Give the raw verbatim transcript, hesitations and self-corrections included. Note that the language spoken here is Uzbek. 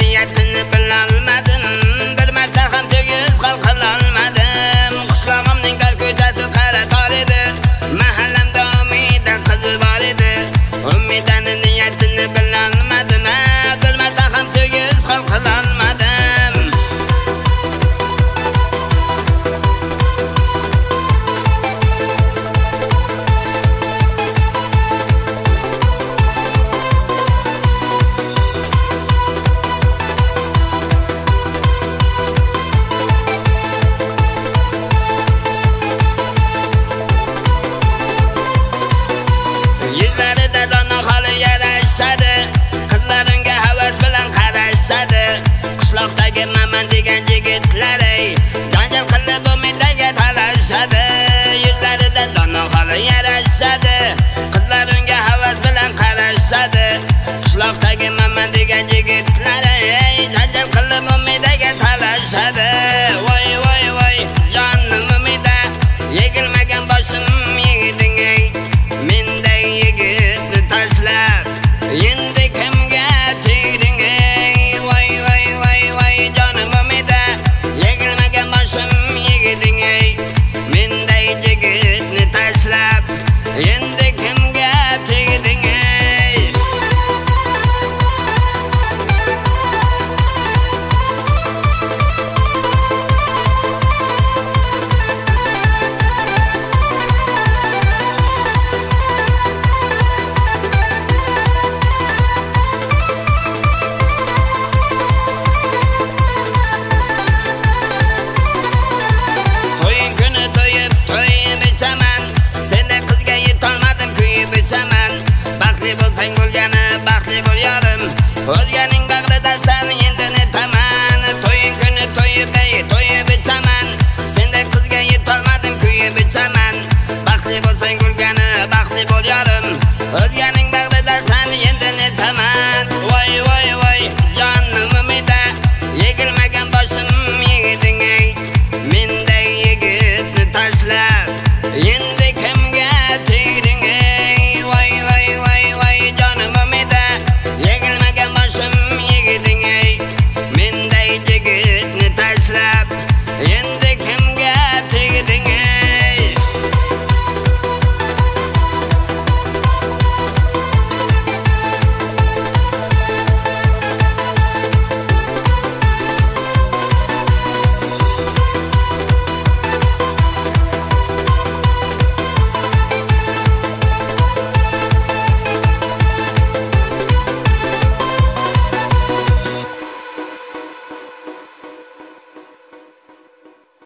niyatini bilolmadim, bir marta ham sevgiz qil qilolmadim. Qishlog'imning dar ko'chasi qara tor edi, mahallamda umida qiz bor edi. Umidani niyatini bilolmadim, bir marta ham sevgiz qil qilolmadim. Yuzlarida dona holi yarashadi, qizlarimga havas bilan qarashadi. Qishloqdagi maman degan yigitlar janjal qilib umidaga talashadi. Yuzlarida dona holi yarashadi, qizlarimga havas bilan qarashadi. Qishloqdagi maman degan